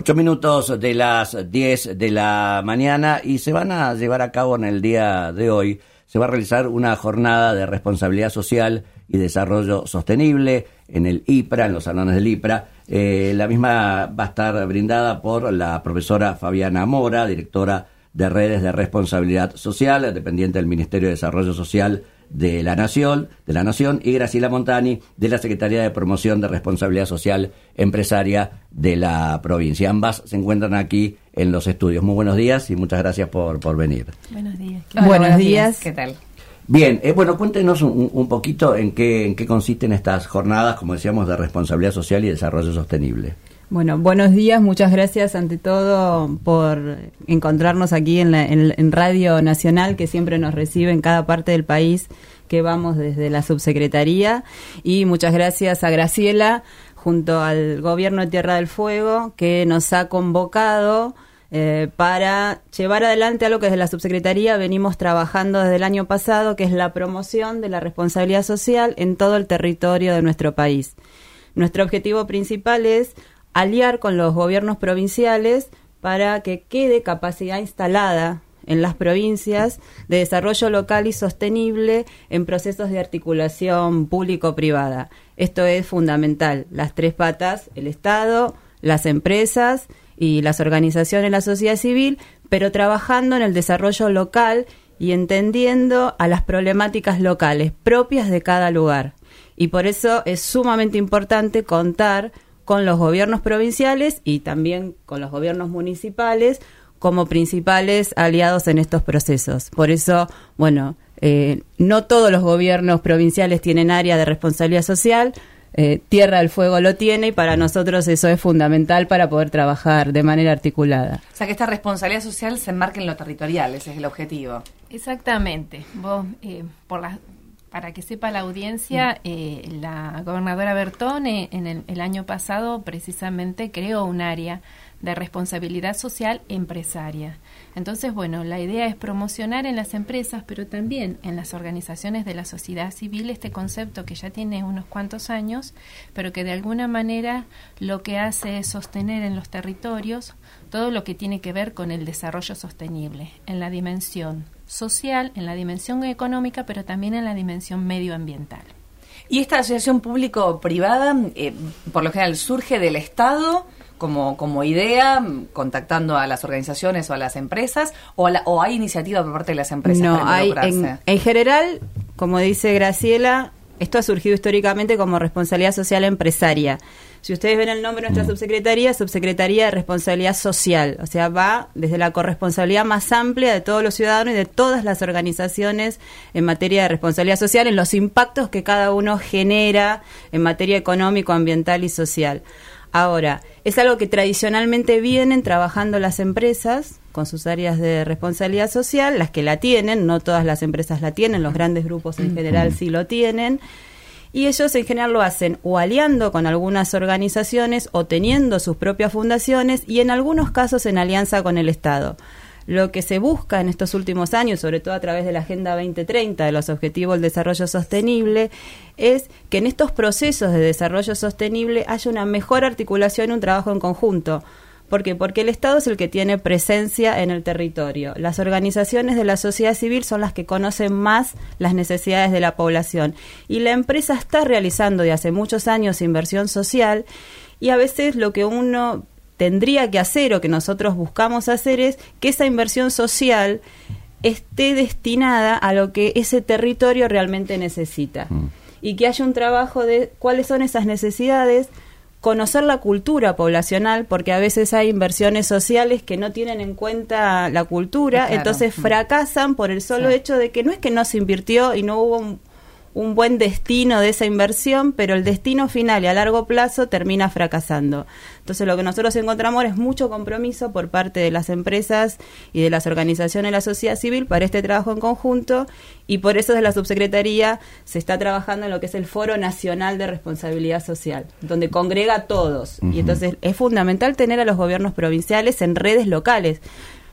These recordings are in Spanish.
8 minutos de las 10 de la mañana y se van a llevar a cabo en el día de hoy. Se va a realizar una jornada de responsabilidad social y desarrollo sostenible en el IPRA, en los salones del IPRA. La misma va a estar brindada por la profesora Fabiana Mora, directora de redes de responsabilidad social, dependiente del Ministerio de Desarrollo Social de la Nación, y Graciela Montani, de la Secretaría de Promoción de Responsabilidad Social Empresaria de la provincia. Ambas se encuentran aquí en los estudios. Muy buenos días y muchas gracias por venir. Buenos días. Buenos días. ¿Qué tal? Bien, bueno, cuéntenos un poquito en qué consisten estas jornadas, como decíamos, de responsabilidad social y desarrollo sostenible. Bueno, buenos días, muchas gracias ante todo por encontrarnos aquí en Radio Nacional, que siempre nos recibe en cada parte del país que vamos desde la subsecretaría, y muchas gracias a Graciela junto al Gobierno de Tierra del Fuego, que nos ha convocado para llevar adelante algo que desde la subsecretaría venimos trabajando desde el año pasado, que es la promoción de la responsabilidad social en todo el territorio de nuestro país. Nuestro objetivo principal es aliar con los gobiernos provinciales para que quede capacidad instalada en las provincias de desarrollo local y sostenible en procesos de articulación público-privada. Esto es fundamental. Las tres patas, el Estado, las empresas y las organizaciones de la sociedad civil, pero trabajando en el desarrollo local y entendiendo a las problemáticas locales propias de cada lugar. Y por eso es sumamente importante contar con los gobiernos provinciales y también con los gobiernos municipales como principales aliados en estos procesos. Por eso, bueno, no todos los gobiernos provinciales tienen área de responsabilidad social, Tierra del Fuego lo tiene, y para nosotros eso es fundamental para poder trabajar de manera articulada. O sea, que esta responsabilidad social se enmarque en lo territorial, ese es el objetivo. Exactamente. Vos, para que sepa la audiencia, la gobernadora Bertón en el año pasado precisamente creó un área de responsabilidad social empresaria. Entonces, bueno, la idea es promocionar en las empresas, pero también en las organizaciones de la sociedad civil este concepto que ya tiene unos cuantos años, pero que de alguna manera lo que hace es sostener en los territorios todo lo que tiene que ver con el desarrollo sostenible, en la dimensión social, en la dimensión económica, pero también en la dimensión medioambiental. ¿Y esta asociación público-privada, por lo general, surge del Estado como idea, contactando a las organizaciones o a las empresas, o hay iniciativa por parte de las empresas? No, para involucrarse? en general, como dice Graciela, esto ha surgido históricamente como responsabilidad social empresaria. Si ustedes ven el nombre de nuestra Subsecretaría de Responsabilidad Social, o sea, va desde la corresponsabilidad más amplia de todos los ciudadanos y de todas las organizaciones en materia de responsabilidad social, en los impactos que cada uno genera en materia económico, ambiental y social. Ahora, es algo que tradicionalmente vienen trabajando las empresas con sus áreas de responsabilidad social, las que la tienen, no todas las empresas la tienen, los grandes grupos en general sí lo tienen, y ellos en general lo hacen o aliando con algunas organizaciones o teniendo sus propias fundaciones y en algunos casos en alianza con el Estado. Lo que se busca en estos últimos años, sobre todo a través de la Agenda 2030, de los Objetivos del Desarrollo Sostenible, es que en estos procesos de desarrollo sostenible haya una mejor articulación y un trabajo en conjunto. ¿Por qué? Porque el Estado es el que tiene presencia en el territorio. Las organizaciones de la sociedad civil son las que conocen más las necesidades de la población. Y la empresa está realizando de hace muchos años inversión social, y a veces lo que uno tendría que hacer o que nosotros buscamos hacer es que esa inversión social esté destinada a lo que ese territorio realmente necesita y que haya un trabajo de cuáles son esas necesidades, conocer la cultura poblacional, porque a veces hay inversiones sociales que no tienen en cuenta la cultura, claro. Entonces fracasan por el solo hecho de que no es que no se invirtió y no hubo un buen destino de esa inversión, pero el destino final y a largo plazo termina fracasando. Entonces lo que nosotros encontramos es mucho compromiso por parte de las empresas y de las organizaciones de la sociedad civil para este trabajo en conjunto, y por eso desde la subsecretaría se está trabajando en lo que es el Foro Nacional de Responsabilidad Social, donde congrega a todos. Y entonces es fundamental tener a los gobiernos provinciales en redes locales.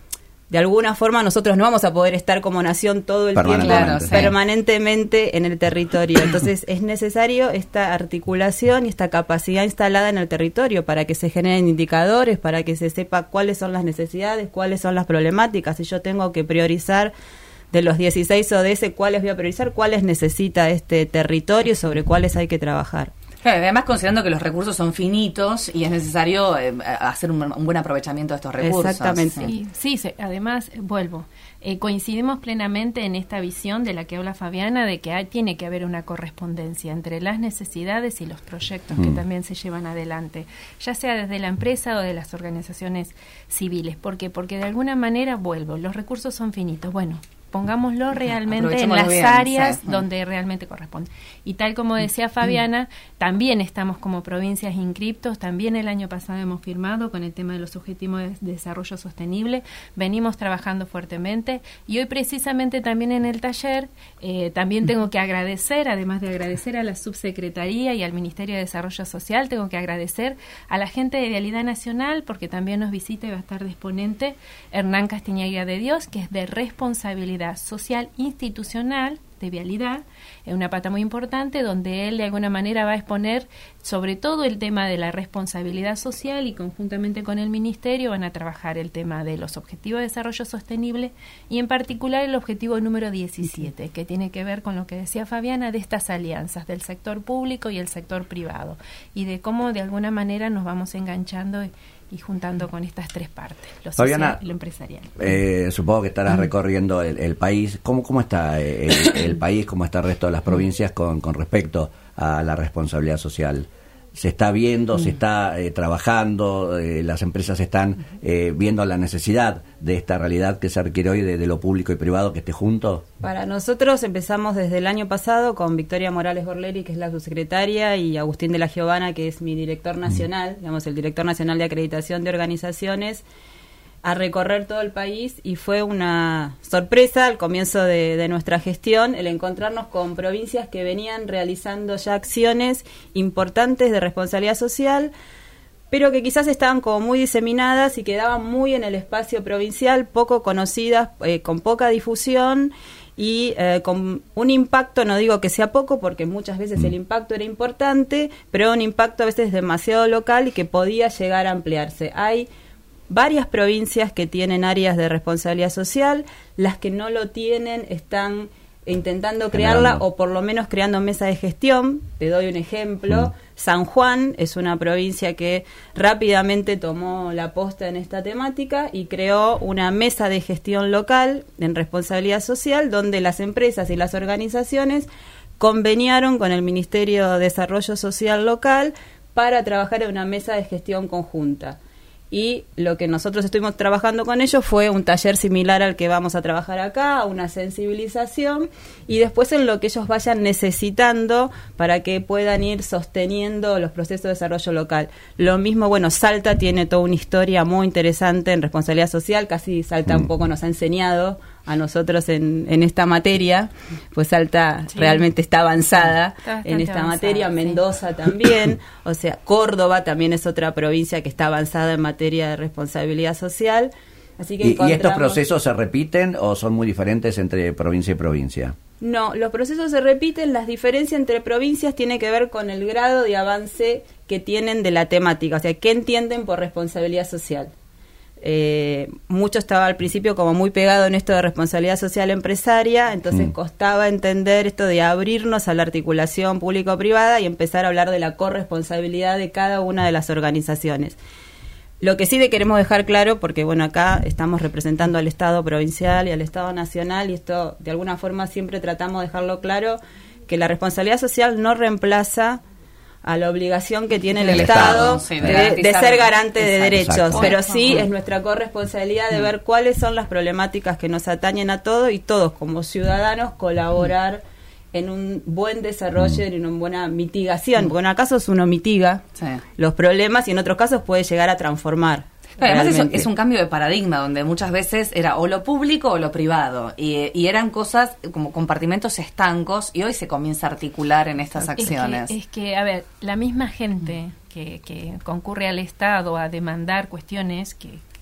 de alguna forma nosotros no vamos a poder estar como nación todo el tiempo permanentemente en el territorio. Entonces es necesario esta articulación y esta capacidad instalada en el territorio para que se generen indicadores, para que se sepa cuáles son las necesidades, cuáles son las problemáticas. Si yo tengo que priorizar de los 16 ODS, cuáles voy a priorizar, cuáles necesita este territorio, sobre cuáles hay que trabajar. Claro, además considerando que los recursos son finitos y es necesario hacer un buen aprovechamiento de estos recursos. Exactamente. Sí, además, vuelvo, coincidimos plenamente en esta visión de la que habla Fabiana, de que tiene que haber una correspondencia entre las necesidades y los proyectos que también se llevan adelante, ya sea desde la empresa o de las organizaciones civiles. ¿Por qué? Porque de alguna manera, vuelvo, los recursos son finitos. Bueno, pongámoslo realmente en las áreas donde realmente corresponde. Y tal como decía Fabiana, también estamos como provincias inscriptos, también el año pasado hemos firmado con el tema de los objetivos de desarrollo sostenible, venimos trabajando fuertemente y hoy precisamente también en el taller también tengo que agradecer, además de agradecer a la Subsecretaría y al Ministerio de Desarrollo Social, tengo que agradecer a la gente de Vialidad Nacional, porque también nos visita y va a estar de exponente Hernán Castiñeira de Dios, que es de responsabilidad social institucional de vialidad, es una pata muy importante donde él de alguna manera va a exponer sobre todo el tema de la responsabilidad social y conjuntamente con el Ministerio van a trabajar el tema de los objetivos de desarrollo sostenible y en particular el objetivo número 17, que tiene que ver con lo que decía Fabiana de estas alianzas del sector público y el sector privado y de cómo de alguna manera nos vamos enganchando y juntando con estas tres partes, lo Fabiana, social y lo empresarial. Supongo que estarás recorriendo el país. ¿Cómo está el país, cómo está el resto de las provincias con respecto a la responsabilidad social? ¿Se está viendo, se está trabajando, las empresas están viendo la necesidad de esta realidad que se requiere hoy de lo público y privado que esté junto? Para nosotros empezamos desde el año pasado con Victoria Morales Gorleri, que es la subsecretaria, y Agustín de la Giovana, que es mi director nacional, digamos el director nacional de acreditación de organizaciones, a recorrer todo el país y fue una sorpresa al comienzo de nuestra gestión el encontrarnos con provincias que venían realizando ya acciones importantes de responsabilidad social, pero que quizás estaban como muy diseminadas y quedaban muy en el espacio provincial, poco conocidas, con poca difusión y con un impacto, no digo que sea poco, porque muchas veces el impacto era importante, pero un impacto a veces demasiado local y que podía llegar a ampliarse. Hay varias provincias que tienen áreas de responsabilidad social, las que no lo tienen están intentando crearla o por lo menos creando mesa de gestión. Te doy un ejemplo. San Juan es una provincia que rápidamente tomó la posta en esta temática y creó una mesa de gestión local en responsabilidad social donde las empresas y las organizaciones conveniaron con el Ministerio de Desarrollo Social local para trabajar en una mesa de gestión conjunta. Y lo que nosotros estuvimos trabajando con ellos fue un taller similar al que vamos a trabajar acá, una sensibilización, y después en lo que ellos vayan necesitando para que puedan ir sosteniendo los procesos de desarrollo local. Lo mismo, bueno, Salta tiene toda una historia muy interesante en responsabilidad social, casi Salta un poco nos ha enseñado a nosotros en esta materia, pues Salta realmente está avanzada en esta materia, Mendoza también, o sea, Córdoba también es otra provincia que está avanzada en materia de responsabilidad social. Así que ¿Y estos procesos se repiten o son muy diferentes entre provincia y provincia? No, los procesos se repiten, las diferencias entre provincias tiene que ver con el grado de avance que tienen de la temática, o sea, ¿qué entienden por responsabilidad social? Mucho estaba al principio como muy pegado en esto de responsabilidad social empresaria, entonces costaba entender esto de abrirnos a la articulación público-privada y empezar a hablar de la corresponsabilidad de cada una de las organizaciones. Lo que sí queremos dejar claro, porque bueno, acá estamos representando al Estado provincial y al Estado nacional, y esto de alguna forma siempre tratamos de dejarlo claro, que la responsabilidad social no reemplaza a la obligación que tiene el Estado de ser garante de derechos, pero sí es nuestra corresponsabilidad de ver cuáles son las problemáticas que nos atañen a todos y todos como ciudadanos colaborar en un buen desarrollo y en una buena mitigación, porque en algunos casos uno mitiga los problemas y en otros casos puede llegar a transformar. Además es un cambio de paradigma donde muchas veces era o lo público o lo privado y eran cosas como compartimentos estancos y hoy se comienza a articular en estas acciones. Es que, a ver, la misma gente que concurre al Estado a demandar cuestiones que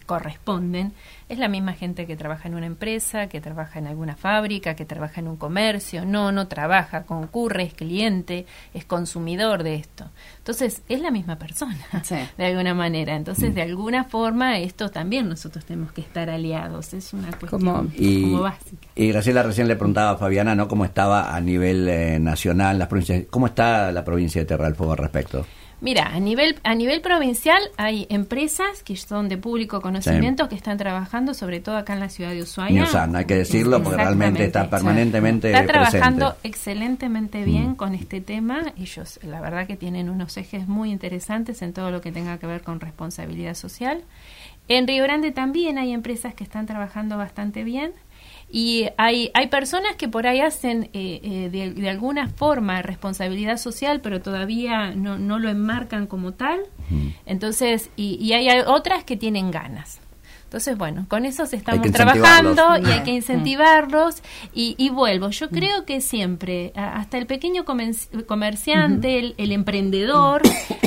corresponden, es la misma gente que trabaja en una empresa, que trabaja en alguna fábrica, que trabaja en un comercio, no trabaja, concurre, es cliente, es consumidor de esto. Entonces, es la misma persona, sí, de alguna manera. Entonces, de alguna forma, esto también nosotros tenemos que estar aliados. Es una cuestión como básica. Y Graciela recién le preguntaba a Fabiana, ¿no?, cómo estaba a nivel nacional, las provincias. ¿Cómo está la provincia de Tierra del Fuego al respecto? Mira, a nivel provincial hay empresas que son de público conocimiento, sí, que están trabajando, sobre todo acá en la ciudad de Ushuaia. Newsan, hay que decirlo, porque realmente está permanentemente está trabajando presente. Excelentemente bien con este tema. Ellos, la verdad, que tienen unos ejes muy interesantes en todo lo que tenga que ver con responsabilidad social. En Río Grande también hay empresas que están trabajando bastante bien. Y hay personas que por ahí hacen de alguna forma responsabilidad social, pero todavía no lo enmarcan como tal. Entonces, y hay otras que tienen ganas. Entonces, bueno, con esos estamos trabajando y hay que incentivarlos. Y vuelvo, yo creo que siempre, hasta el pequeño comerciante, el emprendedor,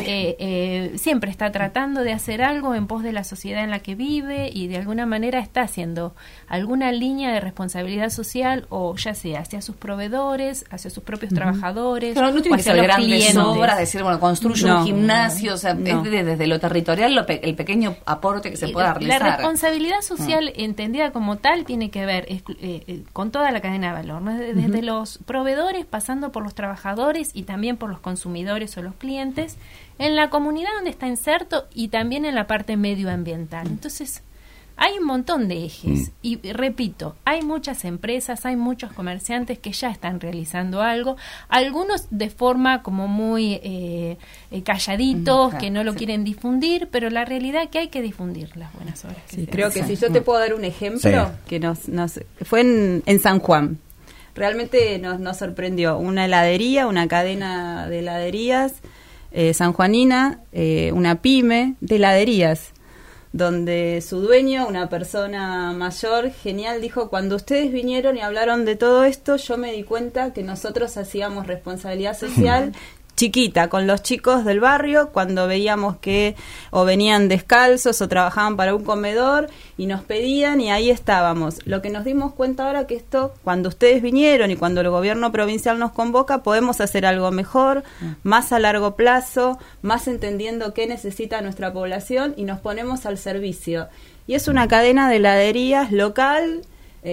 siempre está tratando de hacer algo en pos de la sociedad en la que vive y de alguna manera está haciendo alguna línea de responsabilidad social, o ya sea hacia sus proveedores, hacia sus propios trabajadores, pero no tiene que ser grandes obras, decir, bueno, construye un gimnasio, o sea, no. Es desde lo territorial el pequeño aporte que se pueda realizar. La responsabilidad social entendida como tal tiene que ver con toda la cadena de valor, ¿no? Desde los proveedores, pasando por los trabajadores y también por los consumidores o los clientes, en la comunidad donde está inserto y también en la parte medioambiental. Entonces, hay un montón de ejes y repito, hay muchas empresas, hay muchos comerciantes que ya están realizando algo, algunos de forma como muy calladitos, que no lo quieren difundir, pero la realidad es que hay que difundir las buenas obras. Sí, creo que si yo te puedo dar un ejemplo, que fue en San Juan. Realmente nos sorprendió una heladería, una cadena de heladerías sanjuanina, una pyme de heladerías, donde su dueño, una persona mayor, genial, dijo: cuando ustedes vinieron y hablaron de todo esto, yo me di cuenta que nosotros hacíamos responsabilidad social chiquita, con los chicos del barrio, cuando veíamos que o venían descalzos o trabajaban para un comedor y nos pedían, y ahí estábamos. Lo que nos dimos cuenta ahora que esto, cuando ustedes vinieron y cuando el gobierno provincial nos convoca, podemos hacer algo mejor, más a largo plazo, más entendiendo qué necesita nuestra población, y nos ponemos al servicio. Y es una cadena de heladerías local,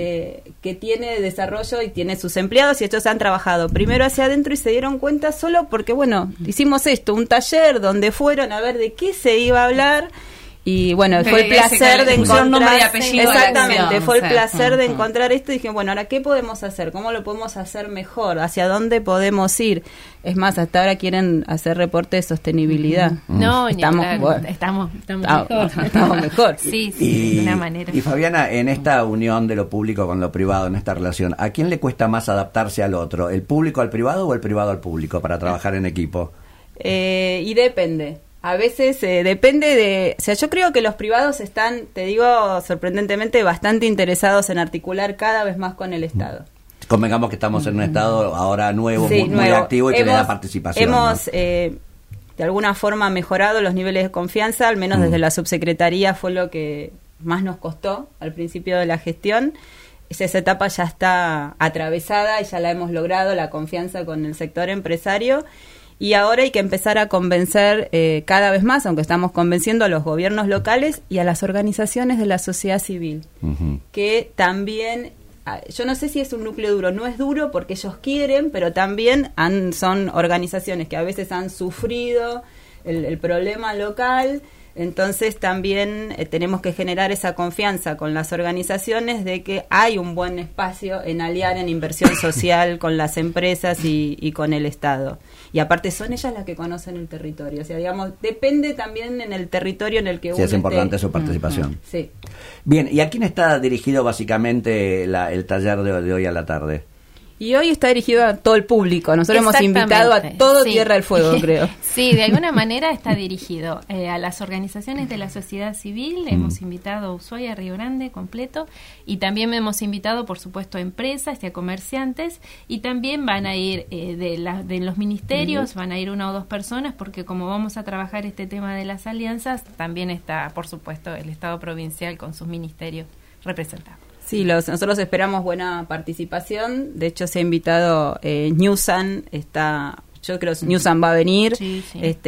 que tiene desarrollo y tiene sus empleados, y ellos han trabajado primero hacia adentro y se dieron cuenta solo porque, bueno, hicimos esto, un taller donde fueron a ver de qué se iba a hablar. Y bueno, fue el placer de encontrar, exactamente, fue el placer de encontrar esto, y dije, bueno, ahora ¿qué podemos hacer? ¿Cómo lo podemos hacer mejor? ¿Hacia dónde podemos ir? Es más, hasta ahora quieren hacer reporte de sostenibilidad. No, estamos mejor. Sí, de una manera. Y Fabiana, en esta unión de lo público con lo privado, en esta relación, ¿a quién le cuesta más adaptarse al otro? ¿El público al privado o el privado al público para trabajar en equipo? Y depende. A veces depende de... O sea, yo creo que los privados están, te digo, sorprendentemente bastante interesados en articular cada vez más con el Estado. Convengamos que estamos en un Estado ahora nuevo, muy activo y que le da participación. Hemos, de alguna forma, mejorado los niveles de confianza, al menos desde la subsecretaría fue lo que más nos costó al principio de la gestión. Esa etapa ya está atravesada y ya la hemos logrado, la confianza con el sector empresario. Y ahora hay que empezar a convencer cada vez más, aunque estamos convenciendo a los gobiernos locales y a las organizaciones de la sociedad civil, que también, yo no sé si es un núcleo duro, no es duro porque ellos quieren, pero también son organizaciones que a veces han sufrido el problema local. Entonces también tenemos que generar esa confianza con las organizaciones de que hay un buen espacio en aliar en inversión social con las empresas y con el Estado. Y aparte son ellas las que conocen el territorio. O sea, digamos, depende también en el territorio en el que uno es importante su participación. Sí. Bien, ¿y a quién está dirigido básicamente el taller de hoy a la tarde? Y hoy está dirigido a todo el público. Nosotros hemos invitado a todo Tierra del Fuego, creo. Sí, de alguna manera está dirigido a las organizaciones de la sociedad civil. Hemos invitado a Ushuaia, Río Grande completo, y también hemos invitado, por supuesto, a empresas y a comerciantes, y también van a ir de los ministerios, van a ir 1 o 2 personas, porque como vamos a trabajar este tema de las alianzas, también está, por supuesto, el Estado provincial con sus ministerios representados. Sí, nosotros esperamos buena participación. De hecho, se ha invitado Newsan, yo creo que Newsan va a venir, sí.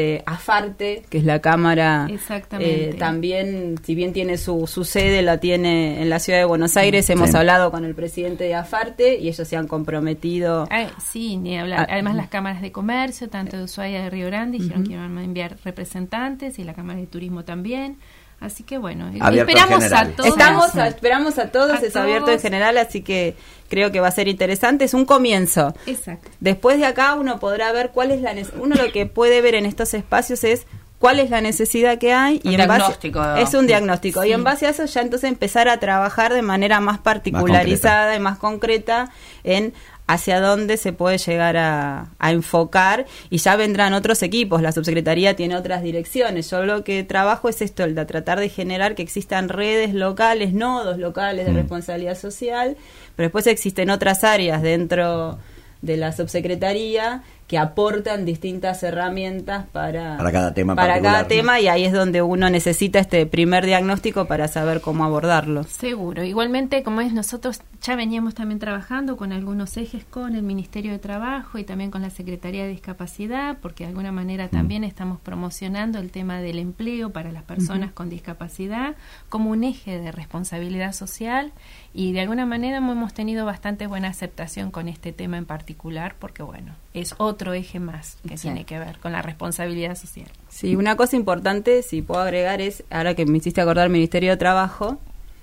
AFARTE, que es la Cámara, exactamente. También, si bien tiene su sede, la tiene en la ciudad de Buenos Aires. Hemos hablado con el presidente de AFARTE y ellos se han comprometido. Sí, ni hablar. Además, las cámaras de comercio, tanto de Ushuaia de Río Grande, dijeron que iban a enviar representantes, y la Cámara de Turismo también. Así que bueno, esperamos a todos. Esperamos a todos, es abierto en general, así que creo que va a ser interesante. Es un comienzo. Exacto. Después de acá uno podrá ver cuál es uno lo que puede ver en estos espacios es cuál es la necesidad que hay, y es un diagnóstico, y en base a eso ya entonces empezar a trabajar de manera más particularizada y más concreta en hacia dónde se puede llegar a enfocar, y ya vendrán otros equipos. La subsecretaría tiene otras direcciones. Yo lo que trabajo es esto, el de tratar de generar que existan redes locales, nodos locales de responsabilidad social, pero después existen otras áreas dentro de la subsecretaría que aportan distintas herramientas para cada tema, y ahí es donde uno necesita este primer diagnóstico para saber cómo abordarlo. Seguro. Igualmente, como es, nosotros ya veníamos también trabajando con algunos ejes con el Ministerio de Trabajo y también con la Secretaría de Discapacidad, porque de alguna manera también estamos promocionando el tema del empleo para las personas con discapacidad como un eje de responsabilidad social, y de alguna manera hemos tenido bastante buena aceptación con este tema en particular, porque bueno, es otro eje más que tiene que ver con la responsabilidad social. Sí, una cosa importante, si puedo agregar, es, ahora que me hiciste acordar el Ministerio de Trabajo,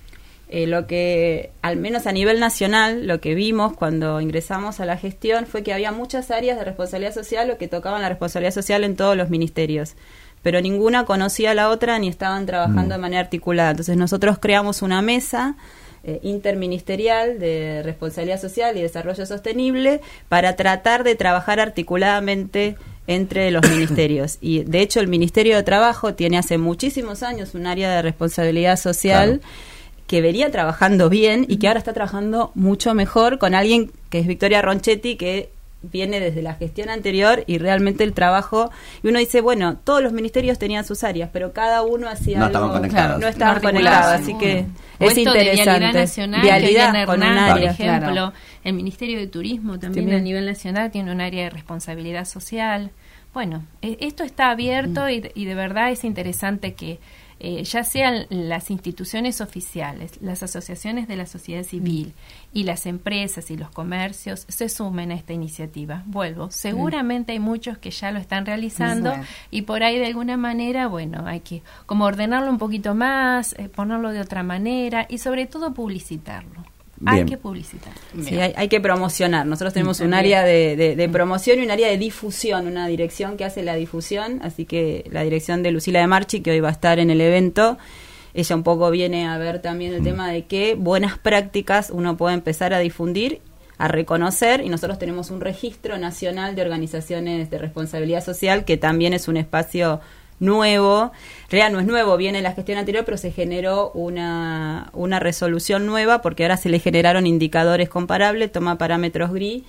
lo que, al menos a nivel nacional, lo que vimos cuando ingresamos a la gestión fue que había muchas áreas de responsabilidad social o que tocaban la responsabilidad social en todos los ministerios, pero ninguna conocía a la otra ni estaban trabajando de manera articulada. Entonces nosotros creamos una mesa interministerial de responsabilidad social y desarrollo sostenible para tratar de trabajar articuladamente entre los ministerios. Y de hecho el Ministerio de Trabajo tiene hace muchísimos años un área de responsabilidad social que venía trabajando bien y que ahora está trabajando mucho mejor con alguien que es Victoria Ronchetti, que viene desde la gestión anterior, y realmente el trabajo, y uno dice, bueno, todos los ministerios tenían sus áreas, pero cada uno hacía algo, no estaban conectados, así que es interesante. Vialidad con un área, por ejemplo, el Ministerio de Turismo también a nivel nacional tiene un área de responsabilidad social. Bueno, esto está abierto y de verdad es interesante que ya sean las instituciones oficiales, las asociaciones de la sociedad civil y las empresas y los comercios se sumen a esta iniciativa. Vuelvo, seguramente hay muchos que ya lo están realizando y por ahí de alguna manera, bueno, hay que como ordenarlo un poquito más, ponerlo de otra manera y sobre todo publicitarlo. Bien. Hay que publicitar. Sí, hay que promocionar. Nosotros tenemos un área de promoción y un área de difusión, una dirección que hace la difusión, así que la dirección de Lucila de Marchi, que hoy va a estar en el evento, ella un poco viene a ver también el tema de qué buenas prácticas uno puede empezar a difundir, a reconocer, y nosotros tenemos un registro nacional de organizaciones de responsabilidad social, que también es un espacio nuevo. En realidad no es nuevo, viene la gestión anterior, pero se generó una resolución nueva porque ahora se le generaron indicadores comparables, toma parámetros GRI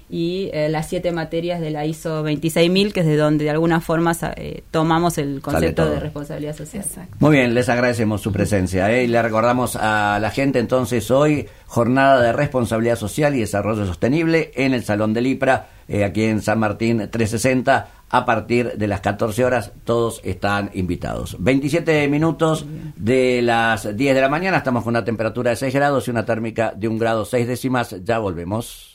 y las 7 materias de la ISO 26000, que es de donde de alguna forma tomamos el concepto de responsabilidad social. Exacto. Muy bien, les agradecemos su presencia y le recordamos a la gente entonces hoy jornada de responsabilidad social y desarrollo sostenible en el Salón del IPRA, aquí en San Martín 360, a partir de las 14 horas, todos están invitados. 27 minutos de las 10 de la mañana, estamos con una temperatura de 6 grados y una térmica de 1 grado 6 décimas. Ya volvemos.